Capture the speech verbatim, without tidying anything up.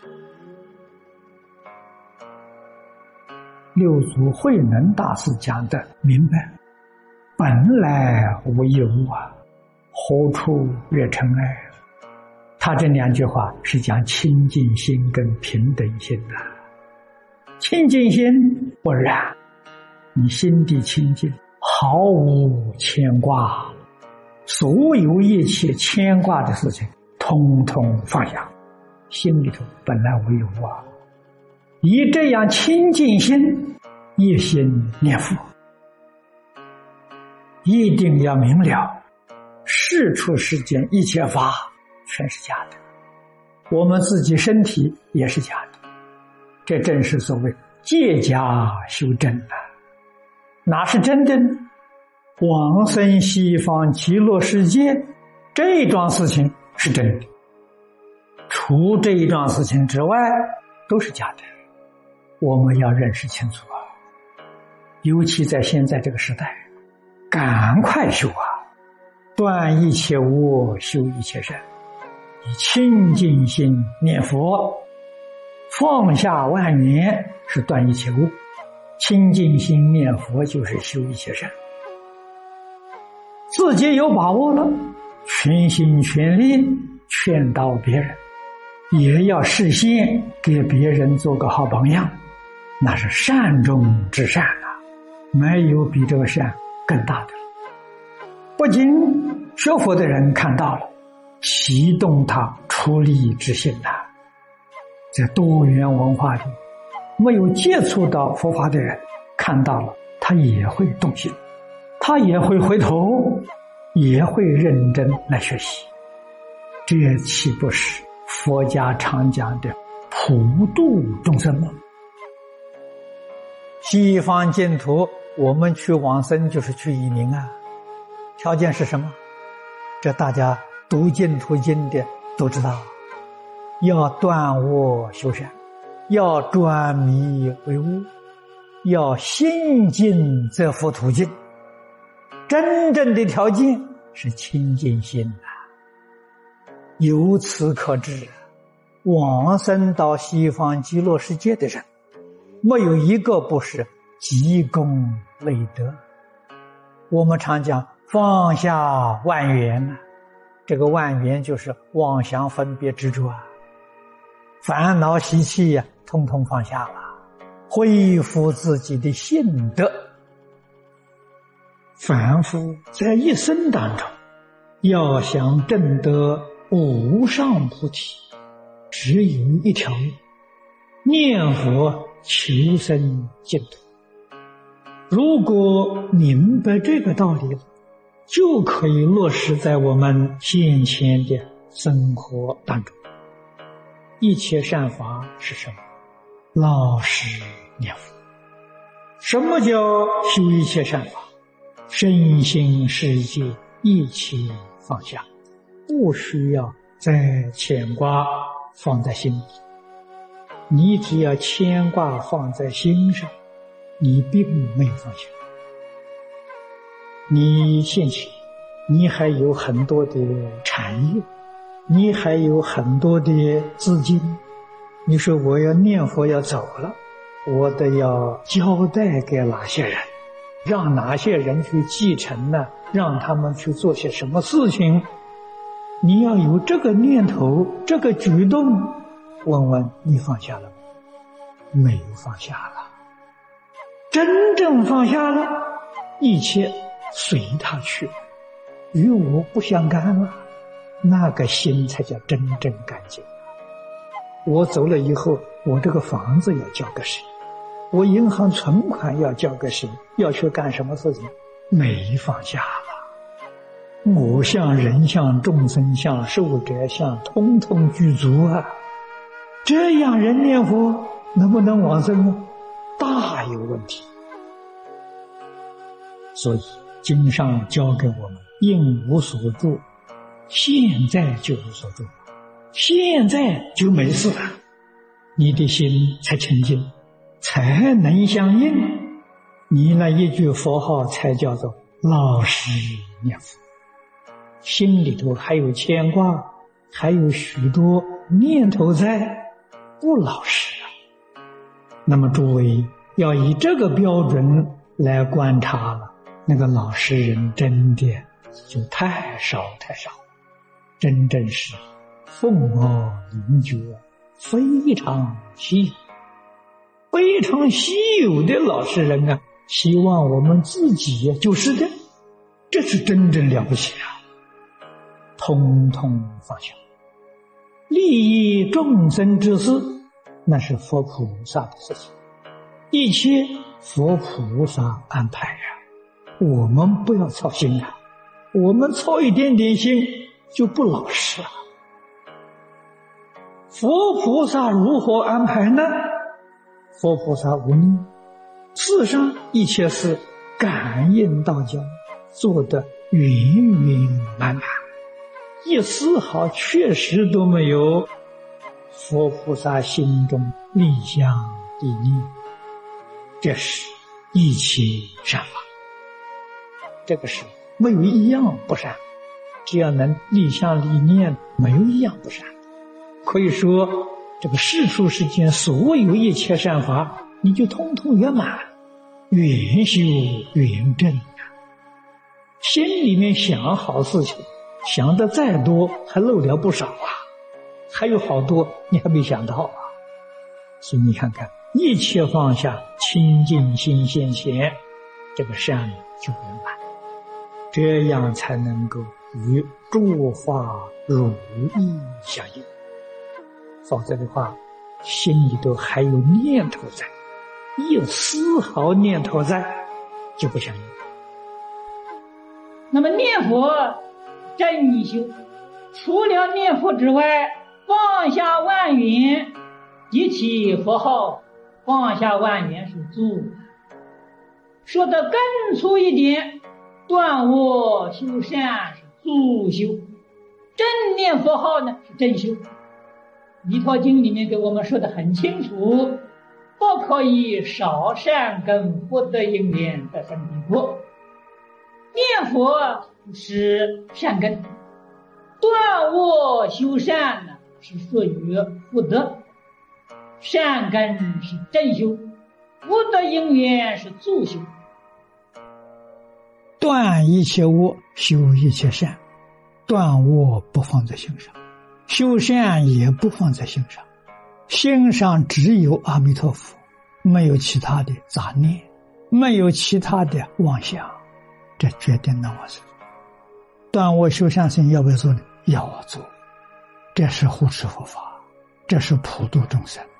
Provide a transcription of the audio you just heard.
六祖慧能大师讲的明白，本来无一物啊，何处惹尘埃？他这两句话是讲清净心跟平等心的、啊。清净心不然，你心地清净，毫无牵挂，所有一切牵挂的事情统统放下，心里头本来无一物啊。以这样清净心一心念佛，一定要明了世出世间一切法全是假的，我们自己身体也是假的，这正是所谓借假修真啊！哪是真的呢？往生西方极乐世界这桩事情是真的，除这一桩事情之外都是假的，我们要认识清楚啊！尤其在现在这个时代，赶快修啊！断一切我，修一切善，以清净心念佛，放下万缘是断一切恶，清净心念佛就是修一切善。自己有把握了，全心全力劝导别人，也要事先给别人做个好榜样，那是善中之善啊，没有比这个善更大的了。不仅学佛的人看到了，启动他出离之心呐、啊。在多元文化里，没有接触到佛法的人看到了，他也会动心，他也会回头，也会认真来学习。这岂不是佛家常讲的普度众生吗？西方净土，我们去往生就是去移民啊，条件是什么？这大家读净土经的都知道，要断我修善，要转迷为悟，要心净则佛途径。真正的条件是清净心啊！由此可知，往生到西方极乐世界的人，没有一个不是积功累德。我们常讲放下万缘啊，这个万缘就是妄想分别执着啊，烦恼习气呀、啊，通通放下了，恢复自己的性德。凡夫在一生当中，要想证得无上菩提，只有一条路：念佛求生净土。如果明白这个道理了，就可以落实在我们现前的生活当中。一切善法是什么？老实念佛。什么叫修一切善法？身心世界一起放下，不需要再牵挂放在心里。你只要牵挂放在心上，你并没有放下。你现前你还有很多的产业，你还有很多的资金，你说我要念佛要走了，我得要交代给哪些人，让哪些人去继承呢？让他们去做些什么事情？你要有这个念头，这个举动，问问你放下了没？没有放下了。真正放下了，一切随他去，与我不相干了，那个心才叫真正干净。我走了以后，我这个房子要交给谁？我银行存款要交给谁？要去干什么事情？没放下了。我相、人相、众生相、寿者相，通通具足啊！这样人念佛能不能往生呢？大有问题。所以经上教给我们，应无所住，现在就无所住，现在就没事了，你的心才清净，才能相应，你那一句佛号才叫做老实念佛。心里头还有牵挂，还有许多念头在， 不老实啊。那么诸位要以这个标准来观察了，那个老实人真的就太少太少，真正是凤毛麟角，非常稀有，非常稀有的老实人啊！希望我们自己就是的，这是真正了不起啊！通通放下，利益众生之事，那是佛菩萨的事情，一切佛菩萨安排啊，我们不要操心啊，我们操一点点心就不老实了。佛菩萨如何安排呢？佛菩萨无念，世上一切事感应道交，做得圆圆满满，一丝毫确实都没有佛菩萨心中立相立念，这是一切善法，这个是没有一样不善，只要能立相立念，没有一样不善。可以说这个世出世间所有一切善法，你就通通圆满，圆修圆正啊！心里面想好事情，想的再多还漏了不少啊，还有好多你还没想到啊。所以你看看，一切放下，清净心现前，这个善就圆满，这样才能够与诸法如意相应。否则的话，心里头还有念头在，一丝毫念头在，就不相应。 那么念佛真修，除了念佛之外，放下万缘，一起佛号，放下万缘是助。说得更粗一点，断我修善是助修，真念佛号呢是真修。弥陀经里面给我们说得很清楚，不可以少善根福德因缘得生彼国。念佛是善根，断我修善呢是属于福德，善根是正修，福德因缘是助修。 断一切恶，修一切善，断恶不放在心上，修善也不放在心上，心上只有阿弥陀佛，没有其他的杂念，没有其他的妄想，这决定了我做。断恶修善行要不要做呢？要做，这是护持佛法，这是普度众生。